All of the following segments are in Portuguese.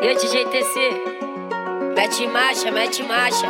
E o DJ TC, mete marcha, mete marcha.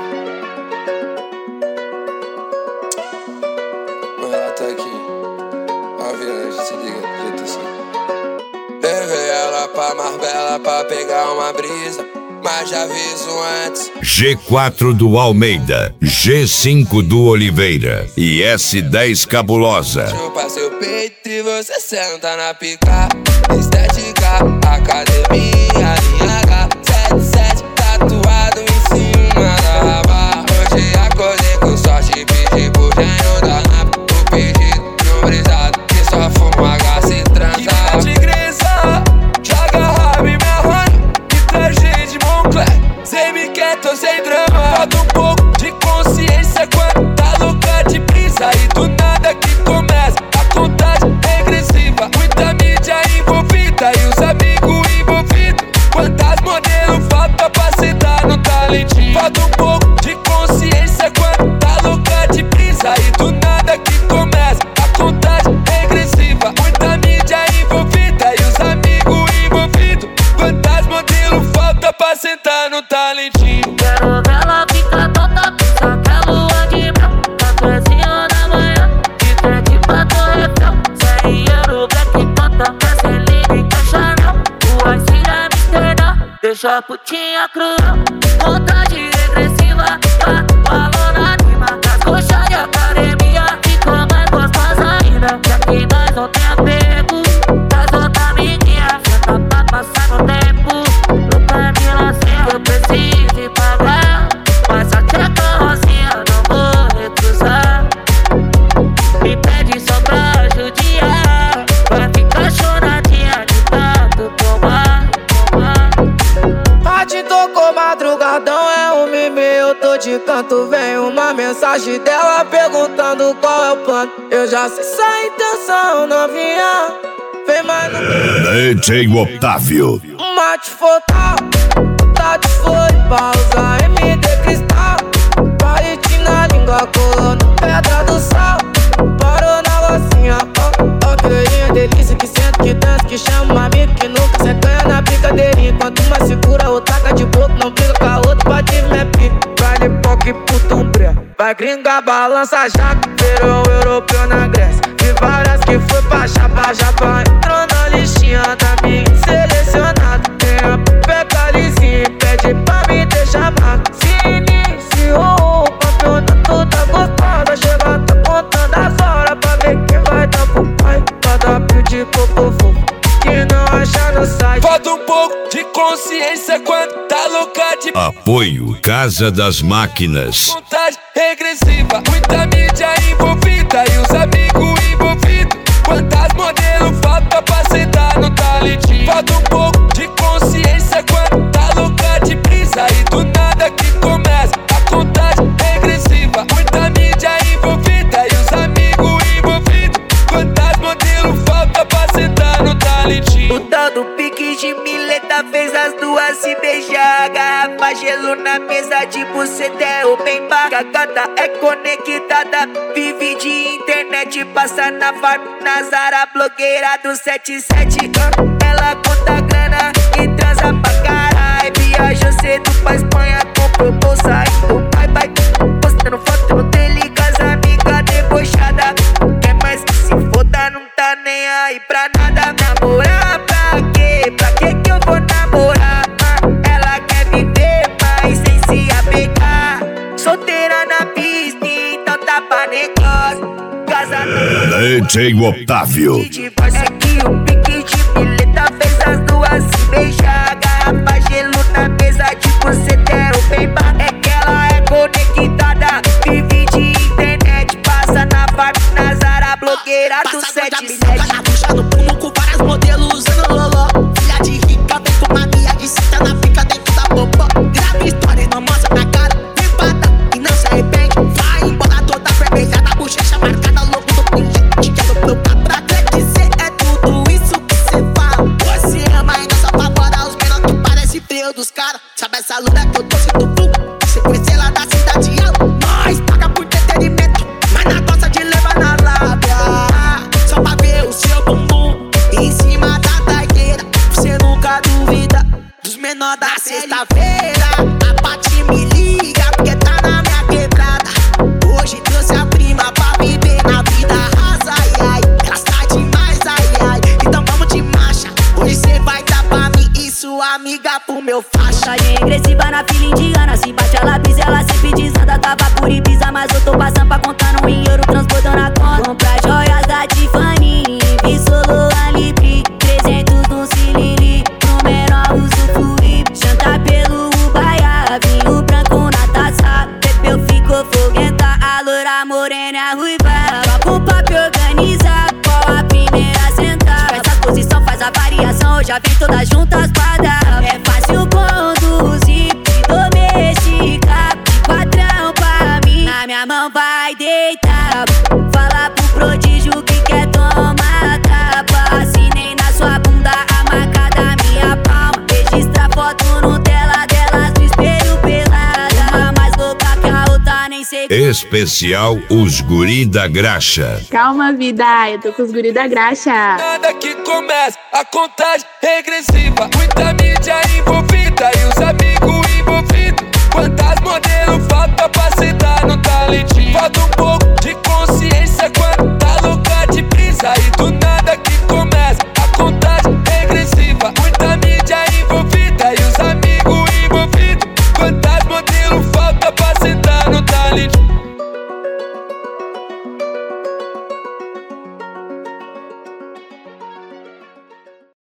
O relato aqui, a viragem, se liga, GTC. Levei ela pra Marbella pra pegar uma brisa, mas já aviso antes. G4 do Almeida, G5 do Oliveira e S10 Cabulosa. Chupa seu peito e você senta na pica. Estética, academia, linha H77, tatuado em cima da raba. Hoje acordei com sorte, pedi pro gênio da napa. O pedido de um brisado que só fuma H se transa. Que tigresa, joga rabo e me arranha, que traje de Moncler. Cê me quer, tô sem drama. Falta um pouco de consciência quando tá louca de brisa. E do nada que começa a contagem regressiva. Muita mídia envolvida e os amigos envolvidos. Quantas modelos falta pra sentar no talentinho? Falta um pouco de consciência quando tá louca de brisa. E do nada que começa a contagem regressiva. Muita mídia envolvida e os amigos envolvidos. Quantas modelos falta pra sentar no talentinho? Quero ver ela ficar tonta, só quer lua de mel. 14 da manhã, de frente pra Torre Eiffel. 100 euro, black conta, Vaseline e Chanel. O Ice da Amsterdã, deixa a putinha cruel. Contagem regressiva, balão na rima. Nas coxas de academia, fica mais gostosa ainda. Já que nós não tem apego, das outras amiguinhas. Senta pra passar no tempo, nunca me lancei. Eu preciso ir pagar, mas até a carrocinha não vou recusar. Me pede só pra judiar, vai ficar choradinha de tanto tomar. A te tocou madrugadão, é um meme, eu tô de canto. Vem uma mensagem dela perguntando qual é o plano. Eu já sei sua intenção, novinha. Vem mais no DJ Otávio. mate fotal, tá de flor e pausa, MD cristal. Palete na língua, colando pedra do sal. Parou na rocinha, ó, veinha delícia. Que senta, que dança, que chama uma amiga que nunca se ganha na brincadeirinha. Enquanto uma segura, outra taca de boca, não briga com a outra, bate minha pica. Vale POC, putão bré. Vai gringa, balança jaca, virou europeu na Grécia. Vi várias que foi pra Japa, entrou na listinha da minha selecionada. Tem a peca lisinha e pede pra me deixar marca. Se iniciou o campeonato da gostosa, chega, tá contando as horas pra ver quem vai dar pro pai. Cada pio de popô fofo que não acha no site. Falta um pouco de consciência quando tá louca de Apoio Casa das Máquinas. contagem regressiva. Muita mídia envolvida e os amigos envolvidos. Quantas modelos falta pra sentar no talentinho? Falta um pouco de consciência quando tá louca de brisa. E do nada que começa a contagem regressiva. Muita mídia envolvida e os amigos envolvidos. Quantas modelos falta pra sentar no talentinho? O tal do pique de mileta fez as duas se beijar. Garrafa gelo na mesa de buceta é open bar. A gata é conectada, vive de internet. Passa na farm, na Zara, blogueira do 77. Ela conta grana e transa pra caralho. Viaja cedo pra Espanha, comprou bolsa e do pai. Postando foto no tele com as amigas debochada. Quer mais que se foda, não tá nem aí pra nada. Namorar pra quê? Pra que eu vou namorar? Ela quer viver, mas sem se apegar. Solteira na pista, então tá pra negócio. Casa DJ Otávio. é que o pique de mileta fez as duas se beijar. Garrafa gelo na mesa de buceta é open bar. É que ela é conectada, vive de internet. Passa na farm, na Zara, blogueira do 77. Na bucha do pulo com várias modelos usando loló. Filha de rica, vem com mania de cita na pica dentro da popó. Grave história, não mostra na cara. Vem pata e não se arrepende. Vai embora toda vermelhada, bochecha marcada, logo do pingente. Quero brotar pra quer dizer, é tudo isso que cê fala. Você ama e não só apavora os menor que parece frio dos caras. Sabe essa lura que eu tô sinto fogo? Sequência lá da cidade alta. Nós paga por entretenimento, mas na gosta de levar na lábia. Só pra ver o seu bumbum em cima da taigueira. Você nunca duvida dos menores. menor da sexta-feira. A Pati me liga porque tá na minha quebrada. Hoje trouxe a prima pra viver na vida rasa, ai, ai. Ela está demais, ai, ai. Então vamos de marcha. Hoje cê vai dar pra mim e sua amiga pro meu faixa. Contagem regressiva na fila indiana. Se bate ela brisa, ela sempre desanda. Tava por Ibiza, mas eu tô passando pra contar no em euro, transbordando a conta. Comprar joias da Tiffany, Vissolo, Alipri, 300 no Cilili, pro menor usufruir. Janta pelo Ubaia, vinho branco na taça. Bebeu, ficou foguenta, a loira morena e a ruiva. Toca o papo organiza, qual a primeira a sentar. Essa posição faz a variação, hoje já vem todas juntas pra dar. É fácil conduzir, te domesticar, de quadrão pra mim. Na minha mão vai deitar. Fala pro prodígio que quer tomar tapa. Assinei na sua bunda a marca da minha palma. Registra foto no tela delas no espelho pelada. Uma mais louca que a outra, nem sei. Especial Os Guri da Graxa. Calma, vida, eu tô com os guri da graxa. Nada que começa a contagem regressiva. Muita mídia envolvida e os amigos envolvidos. Quantas modelos falta pra ser